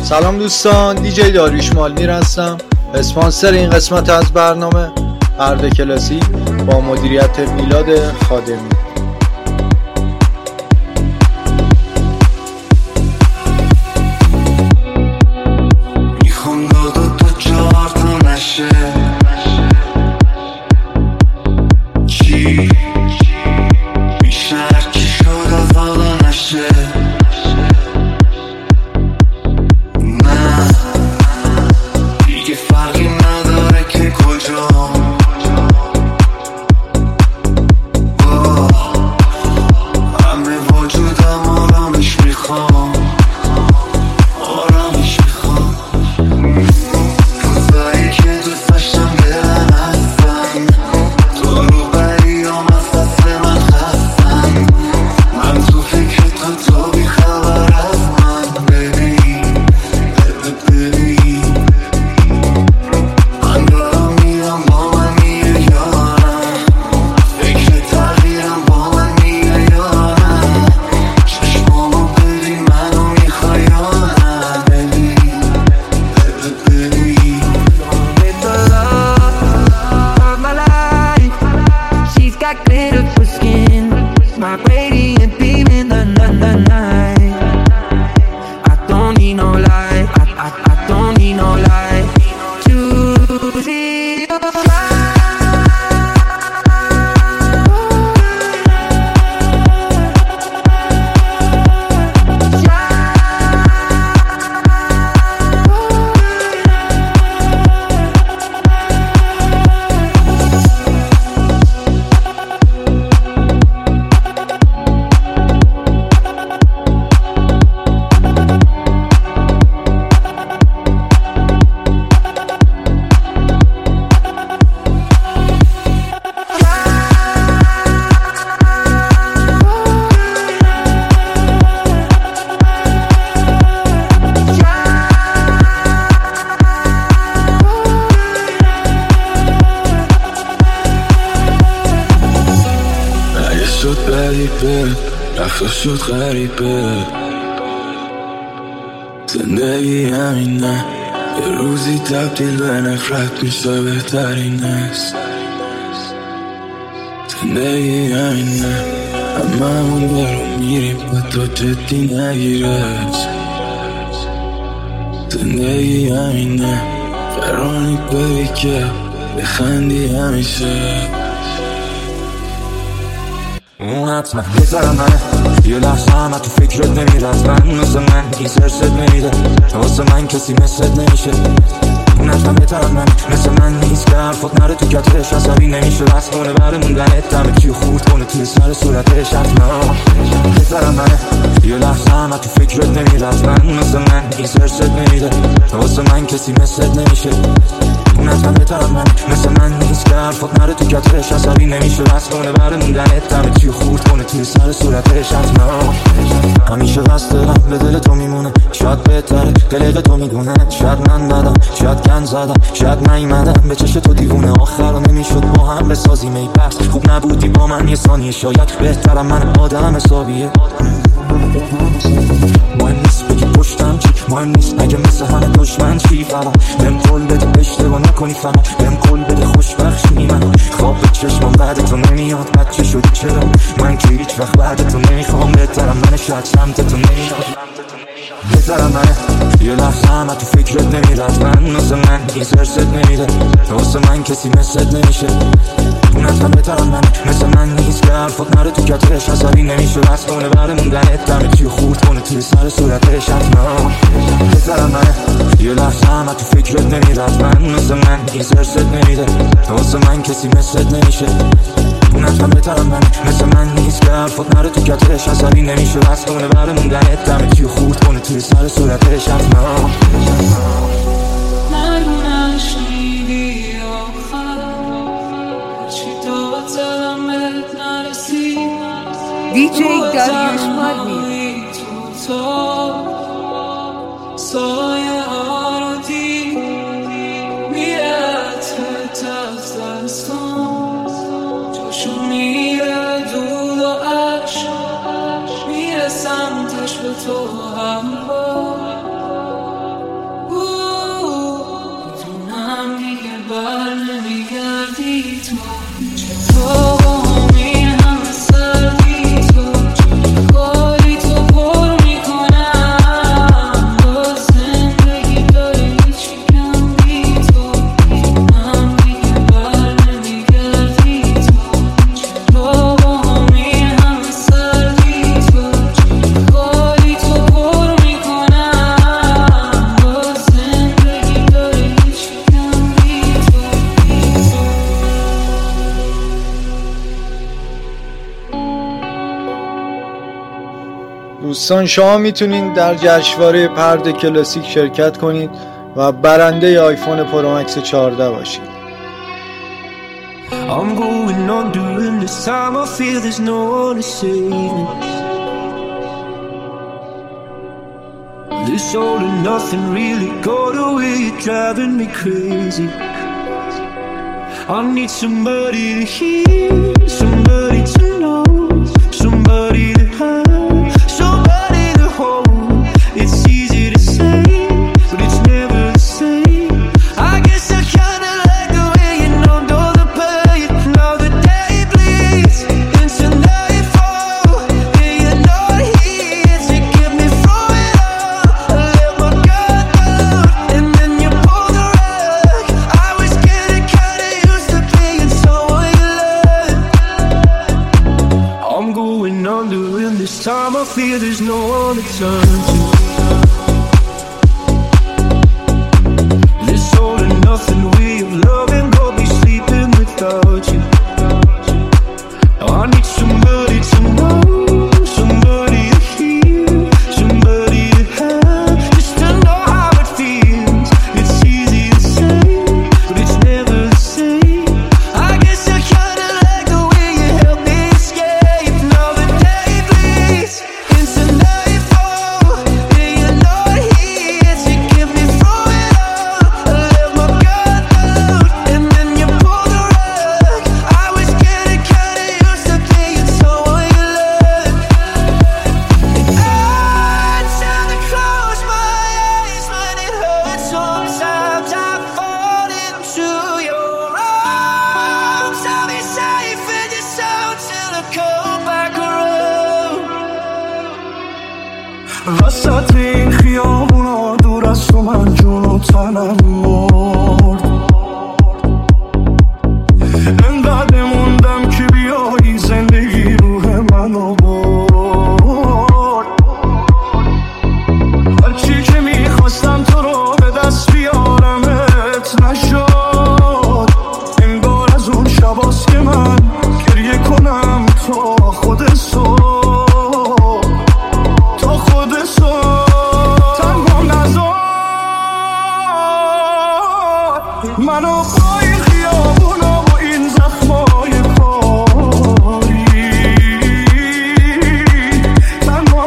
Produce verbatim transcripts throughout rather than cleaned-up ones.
سلام دوستان، دیجی داریوش مالمیر هستم. اسپانسر این قسمت از برنامه ارد کلاسیک با مدیریت میلاد خادمی. میخوام دادو تا چهار تا نشه چی بیشتر کی شد از حالا نشه رفت شد غریبه زندگی همینه، یه روزی تبدیل به نفرت میشه بهترین است. زندگی همینه، همه اون برو میریم و تو جدی نگیرش. زندگی همینه، قرار بگی که بخندی همیشه. اون حتما بذارم منه، یه لحظه همه تو فکرت نمیره. از من مثل من این سرست نمیده، واسه من کسی مثلت نمیشه. اون حتما بهترم من مثل من نیست که حرفات نره تو کتش. عصبی نمیشه بس کنه بره موندنت، همه چی خورد کنه توی سر صورتش. حتما بذارم منه، یه لحظه همه تو فکرت نمیره. از من مثل من این سرست نمیده، واسه من کسی مثلت نمیشه. اون حتما بهترم من مثل من نیست که حرفات نره تو کتش. عصبی نمیشه بس کنه بره موندنت، همه چی خورد کنه توی سر صورتش. حتما همیشه بس دلم به دل تو میمونه، شاید بهتره قلق تو میدونه. شاید من بدم، شاید گن زدم، شاید نیمدم به چش تو دیوونه. آخر رو نمیشد با هم بسازیم ای بس، خوب نبودی با من یه ثانیه. شاید بهترم من آدم حسابیه. مهم نیست بگی پشتم چی، مهم نیست اگه مثل همه دشمن چی. فقط بهم قول بده اشتباه نکنی، فقط بهم قول بده خوشبخشی. من خواب به چشمم بعد تو نمیاد، بچه شدی چرا من که هیچ وقت بعد تو نمیخوام. بهترم من شاید سمت تو نمیاد، بهترم منه، یه لحظه همه تو فکرت نمیره. از من مثل من این سرست نمیده، واسه من کسی مثلت نمیشه. اون حتما بهترم من مثل من نیست که حرفات نره تو کتش. عصبی نمیشه بس کنه بره موندنت، همه چی خورد کنه توی سر صورتش. حتما بهترم منه، یه لحظه همه تو فکرت نمیره. از من مثل من این سرست نمیده، واسه من کسی مثلت نمیشه. اون حتما بهترم من مثل من نیست که حرفات نره تو کتش. عصبی نمیشه بس کنه بره موندنت، همه چی خورد کنه توی سر صورتش. حتما دیجی داریوش مالمیر. سایه ها رو دید میرت از دستان، جاشو میره دود و عشق، میره سمتش به تو هم با. دوستان شما میتونید در جشنواره پرده کلاسیک شرکت کنید و برنده آیفون پرو مکس چهارده باشید. I'm going on during this time. I feel there's no one to save me. This all and nothing really got away. You're driving me crazy. I need somebody to hear, somebody to know, somebody to have, somebody to hold. It's easy to say, but it's never the same. I guess I kinda like the way you numbed all the pain. Now the day bleeds into nightfall, and you're not here to get me through it all. I let my guard down, and then you pulled the rug. I was getting kinda used to being someone you loved. I'm going under, and this time I feel there's no one to turn to. This all and nothing way of loving got me sleeping without you. Now I need somebody to know, somebody to hear, somebody to have, just to know how it feels. It's easy to say, but it's never the same. I guess I kinda like the way you help me escape. Now the day bleeds into nightfall, and you're not here to get me through it all. I let my guard down, and then you pulled the rug. I was getting kinda used to being someone you loved. I try to close my eyes when it hurts. Sometimes I fall into your arms. I'll be safe in your sound till I come back around. وسط این خیابونا دور از تو من جون و تنم مرد. انقدر موندم که بیایی زندگی روح منو برد. هرچی که میخواستم تو رو به دست بیارمت نشد. انگار از اون شباست که من گریه کنم تا خود صبح، تا خود صبح. تنها نذار منو با این خیابونا و این زخمای کاری. تنها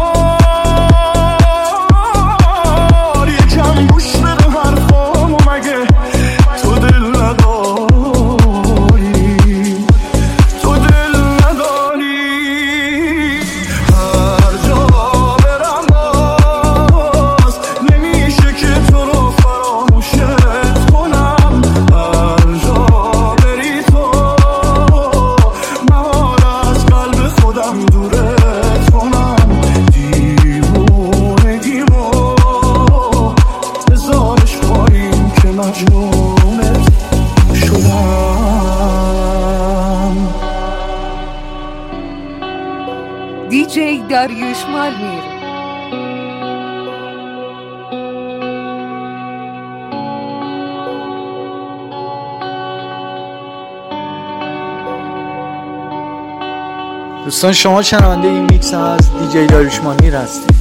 نذار یکم گوش بده حرفامو، مگه تو دل نداری، تو دل نداری. هر جا برم باز نمیشه که تو رو فراموشت کنم. هر جا بری تو مهار از قلب خودم دورت کنم. دیوونگیمو بذارش پایین که مجنونت شدم. دیجی داریوش مالمیر. دوستان شما شنونده این میکس از دیجی داریوش مالمیر هستید.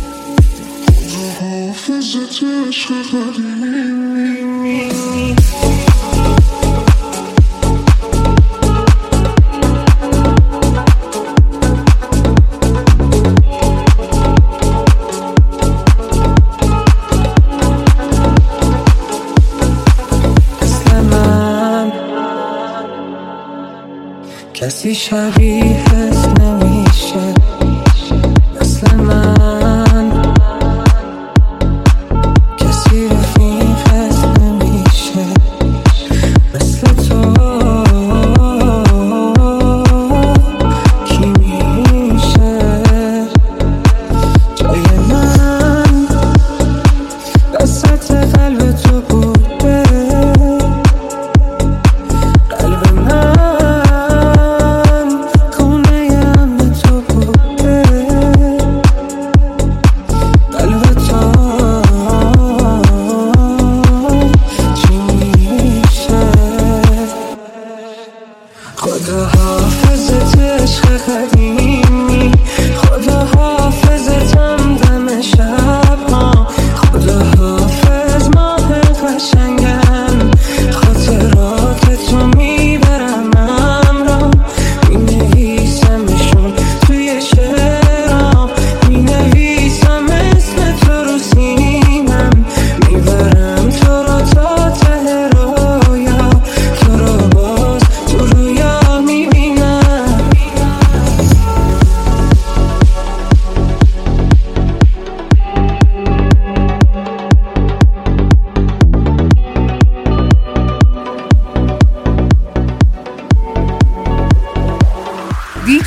کسی شبیهت نمیشه مثل من، کسی رفیقت نمیشه مثل تو. کی میشه جای من وسط قلب تو بوده؟ قلب من خونه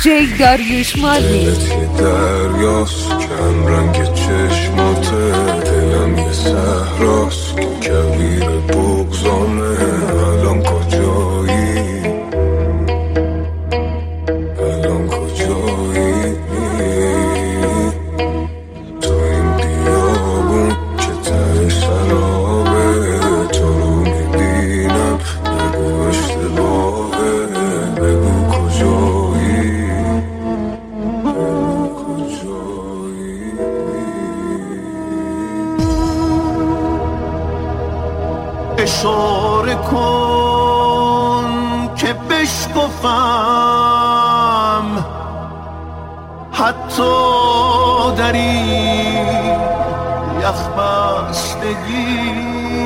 دیجی داریوش مالمیر. دریاست کم رنگ چشماته، دلم یه صحراست که کویر بغضانه. الان کجایی؟ الان کجایی؟ تو این بیابون که ته سرابه، تو رو میبینم نگو اشتباهه. بگو کجایی؟ بگو کجایی؟ اشاره کن که بشکفم حتی در این یخ بستگی.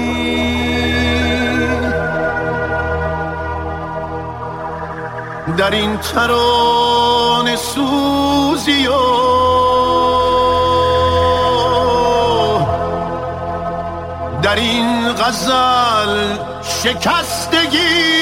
در این ترانه سوزی و در این غزل شکستگی.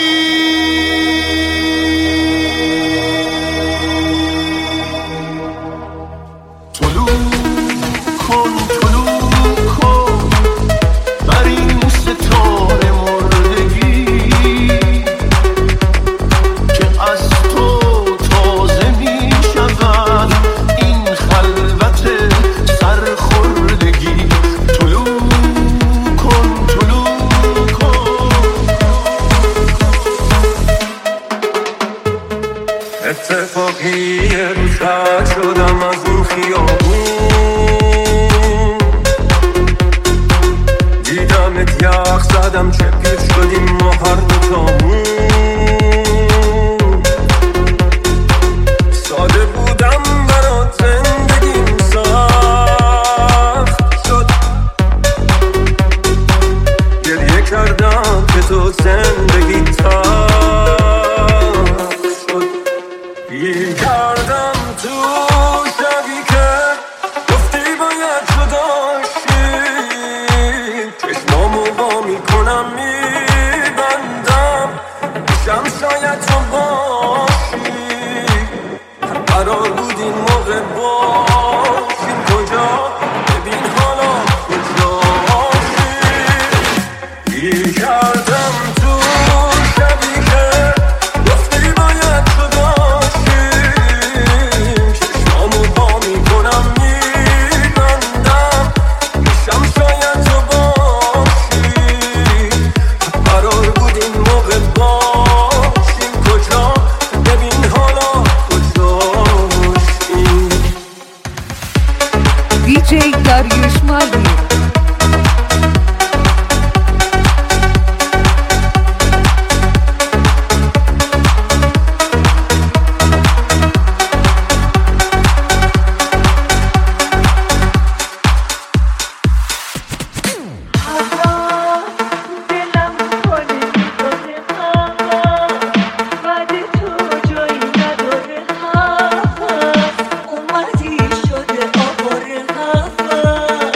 طلوع کن طلوع کن بر این ستاره مردگی که از تو تازه می شود این خلوت سرخوردگی. طلوع کن طلوع کن. اتفاقی یه روز رد شدم از اون خیابون، دیدمت یخ زدم چه پیر شدیم ما هر دوتامون. ساده بودم برات زندگیم سخت شد، گریه کردم که تو زندگی تلخ شد. گیر کردم تو شبی که گفتی باید جداشی، چشمامو وا میکنم میبندم میشم شاید تو باشی. قرار بود این موقع باشیم کجا، ببین حالا کجاشی. گیر کردم تو شبی که گفتی باید جداشی، چشمامو وا میکنم میبندم میشم شاید تو باشی. قرار بود این موقع باشیم کجا، ببین حالا کجاشی. دیجی داریوش مالمیر. اومدی شده آواره هوا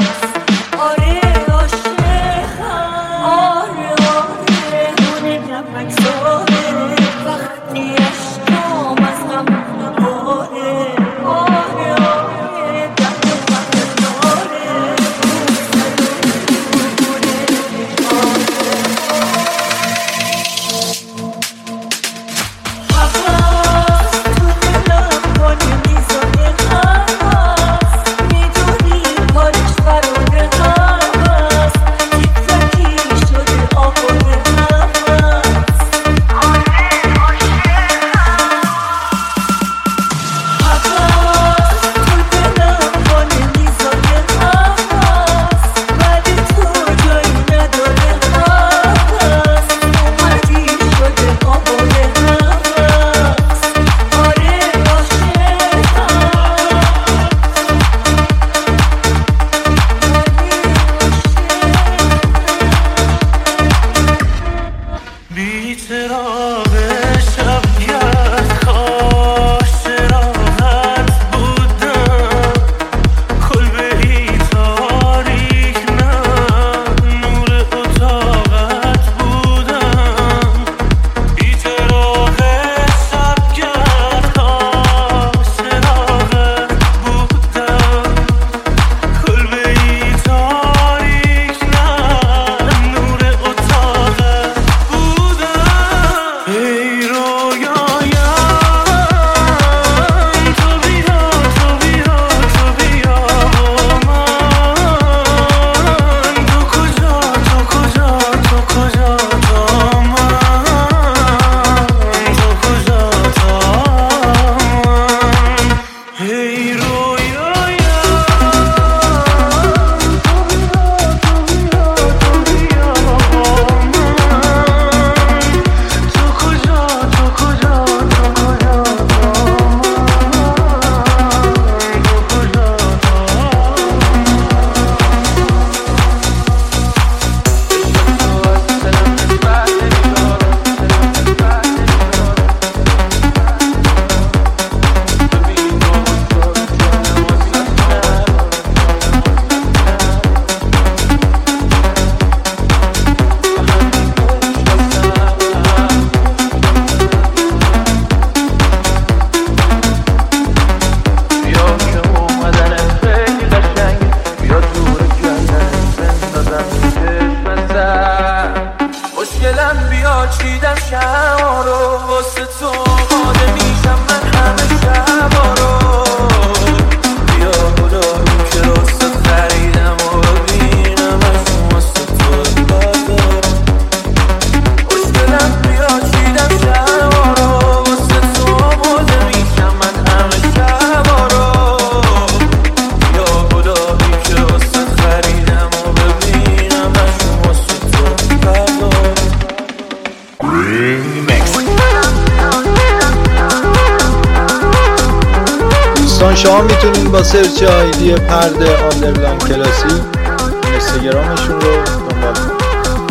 شما میتونید با سرچ آیدی پرده آندرلاین کلاسی اینستاگرامشون رو دنبال کنید.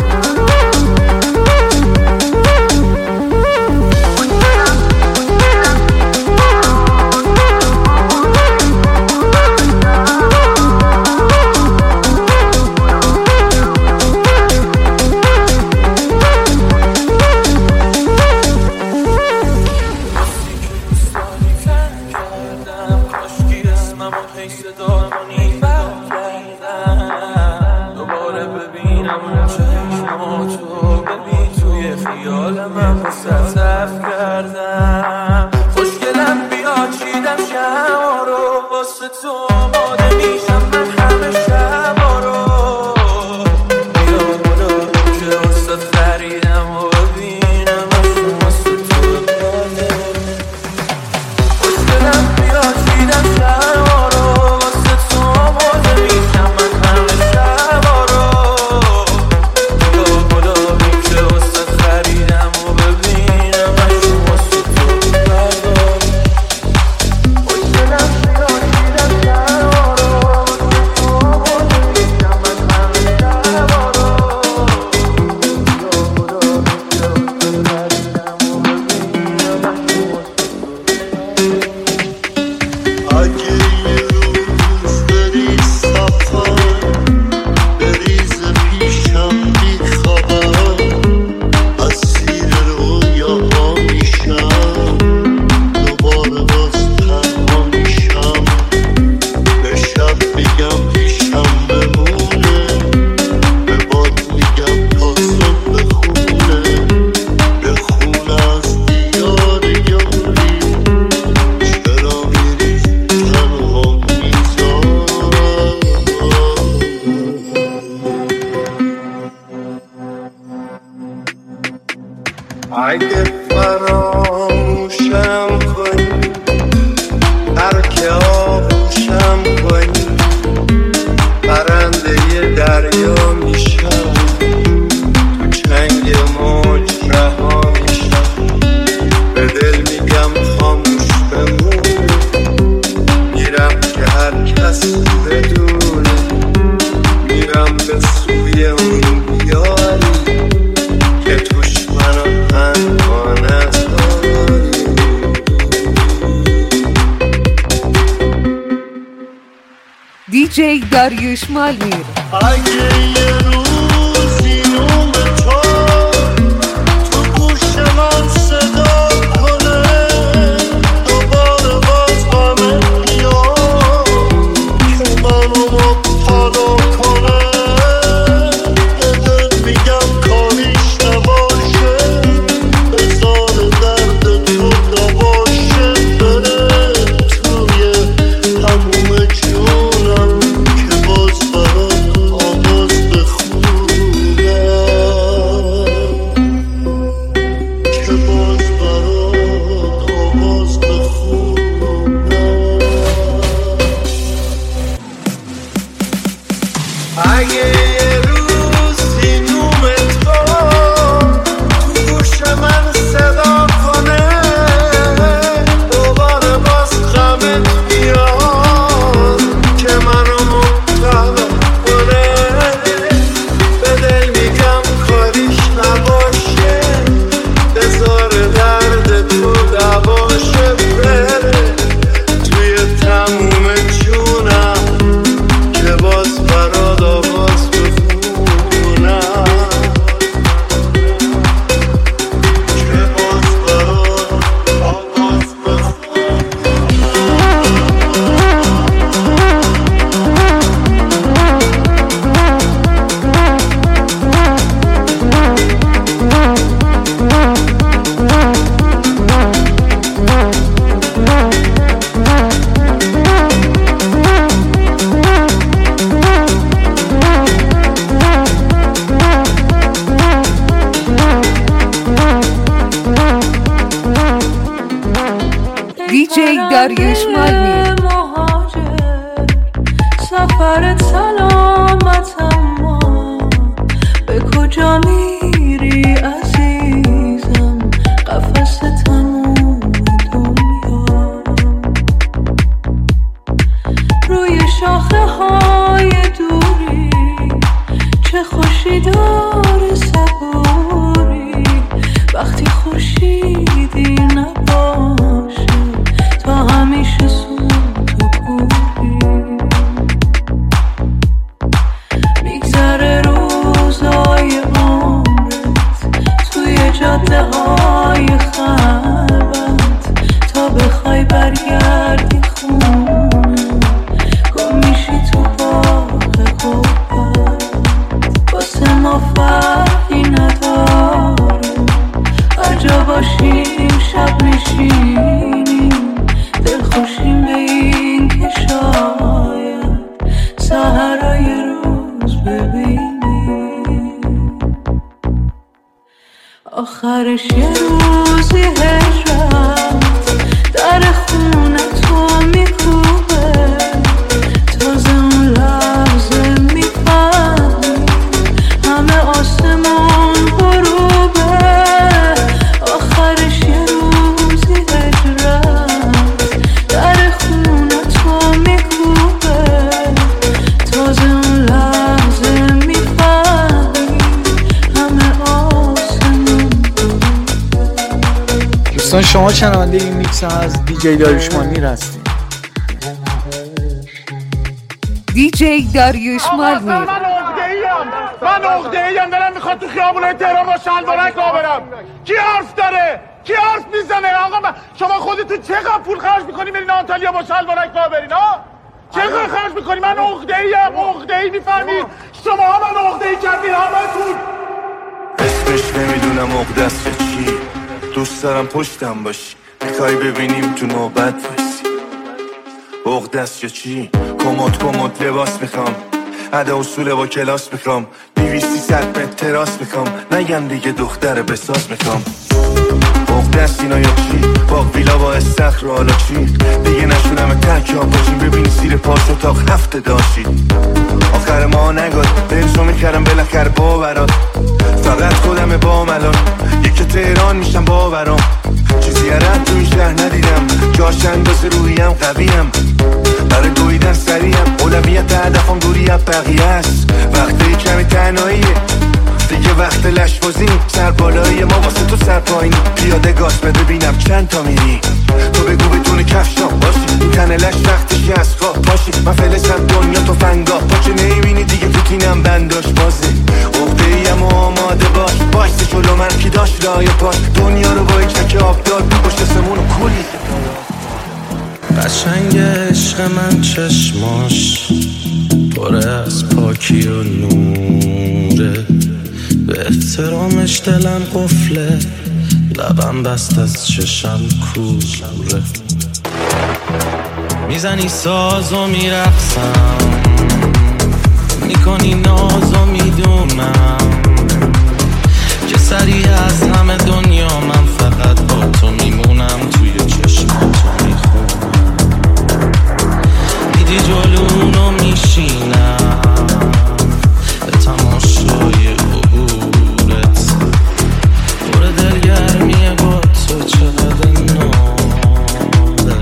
اگه فراموشم کنی هر که آغوشم کنی پرنده دریا میشم تو چنگ موج رها میشم به دل میگم خاموش بمونه میرم که هر کس بدونه میرم به سوی اون بیاری که توش منو پنهانت داری. دیجی داریوش مالمیر. اگه یه روزی نوم تو تو گوش من صدا کنه دوباره باز همه بیان که منو مبتلا کنه به دل میگم کاریش نباشه بذار درد تو نباشه بره توی تموم جونم که باز برات آواز بخونم که باز برات آواز بخونم. اگه یه روزی نوم تو تو گوش من صدا کنه دوباره باز غمت بیاد که منو مبتلا کنه به دل میگم کاریش نباشه بذار درد تو دواشه بره توی تموم جونم که باز برات آواز بخونم که باز برات آواز بخونم. دیجی داریوش مالمیر. مهاجر سفرت سلامت اما به کجا میری عزیزم قفس تموم دنیا روی شاخه های دوری، چه خوشی داره صبوری وقتی خورشیدی نباشه تا همیشه سوت و کوری. میگذره روزای عمرت توی جاده های خلوت تا بخوای برگردی خونه گم میشی تو باغ قوت. واسه ما فرقی نداره هر جا باشیم شب میشینیم دلخوشیم به این که شاید سحرای روز ببینیم. آخرش یه روزی هجرت در خونه تو میکوبه، تازه اون لحظه میفهمی همه آسمان غروبه. آخرش یه روزی هجرت در خونه تو میکوبه، تازه اون لحظه میفهمی همه آسمان غروبه. دوستان شما شنونده این میکس از دیجی داریوش مالمیر هستید. دیجی داریوش مالمیر. من عقده‌ایم، من عقده‌ایم دارم میخواد تو خیابونای تهران با شلوارک راه برم. کی حرف داره؟ کی حرف میزنه؟ آقا من شما خودتون چقدر پول خرج میکنی برین آنتالیا با شلوارک راه برین ها؟ چقدر خرج میکنی؟ من عقده‌ایم، عقده‌ای میفهمید؟ شما ها من عقده‌ای کردین همتون. اسمش نمیدونم عقده است یا چی، دوست دارم پشتم باشی میخوای ببینیم تو نوبت باشی. عقده است یا چی، کمد کمد لباس میخوام، ادا اصول با کلاس میخوام، بیویستی صد متر تراس میخوام، نگم دیگه دختر بساز میخوام. عقده است اینا یا چی، با ویلا با استخر و حالا چی، دیگه نشونم ترکیاب باشیم ببینی سیر پاس اتاق هفته داشتید. آخر ما نگاد بنزو میکردم بالاخره با برات، فقط خودم با ملان یکی تهران میشم باورم. چیزی رد تو این شهر ندیدم، جاش اندازه روحیم قویم، برای دویدن سریم اولویت هدفم دوری از بقیه است. وقتی کمی تنهاییه دیگه وقت لشبازی، سر بالایی ما واسه تو سر پایینی، پیاده گاز بده ببینم چند تا میری، تو بگو بتونه کفشام باشی این تنه لش وقتش از خواه باشی. من فلسم دنیا تو فنگاه پاچه نمیبینی دیگه پوتینم بنداش بازه. عقده‌ایم و آماده باش بایسته جلو من کی داشت لای پاش، دنیا رو با یک چک آب داد پشت سمون و کلی. قشنگ عشق من چشماش پر از پاکی و نوره، به احترامش دلم قفله لبم بست از چشم کوره. میزنی ساز و میرقصم میکنی ناز و میدونم که سریع از همه دنیا من فقط با تو میمونم، توی چشماتو میخونم، میدی جلونو میشینم به تماشای عبورت، پر دلگرمیه با تو چقدر ناله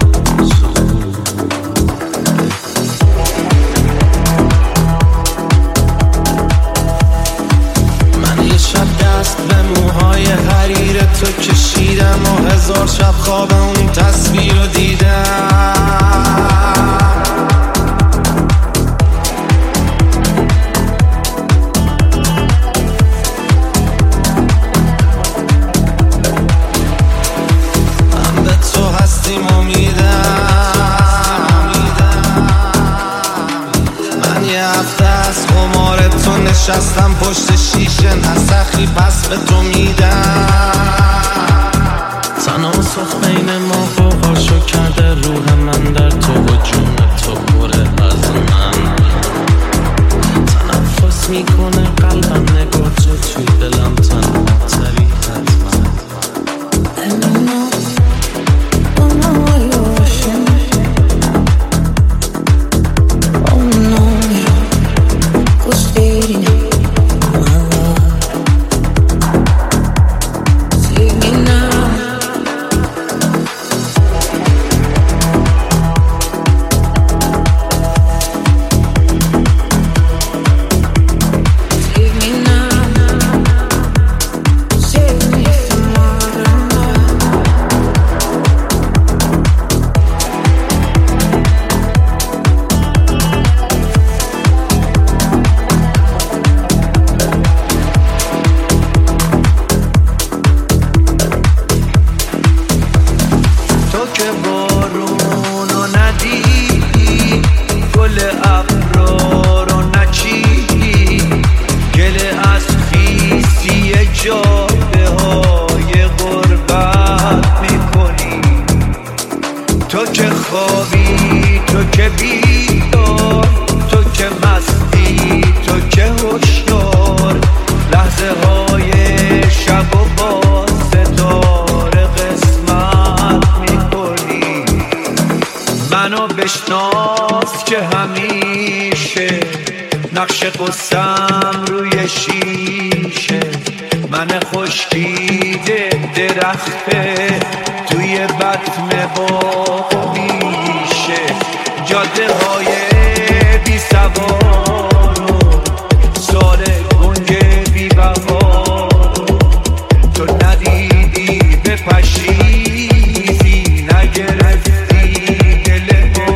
من یه شب دست به موهای حریر تو کشیدم و هزار شب خواب اون تصویر رو دیدم. نشستم پشت شیشه نسخی پس به تو میدم، تناسخ بین ما قوقاشو کرده روح من در تو و جون تو پره از من، تنفس میکنه قلبم نگاه تو توی دلم تنها تری حتما. که بیدار، تو که مستی، تو که هوشیار، لحظه های شب و با ستاره قسمت میکنی. منو بشناس که همیشه نقش قصم روی شیشه، من خشکیده درخته توی بطن باغ میشه. جاده های بی سوار و سال گنج بی بهار، تو ندیدی بپشیزی نگرفتی دل ما.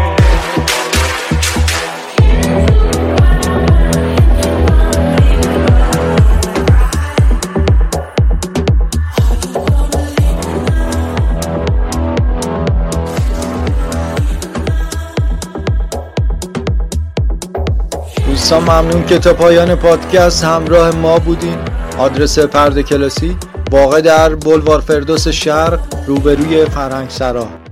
دوستان ممنون که تا پایان پادکست همراه ما بودین. آدرس پرده کلاسی واقع در بولوار فردوس شرق روبروی فرهنگ سرا.